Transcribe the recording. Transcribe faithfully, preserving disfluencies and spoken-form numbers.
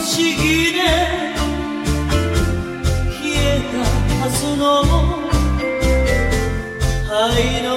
思議で消えたはずの愛の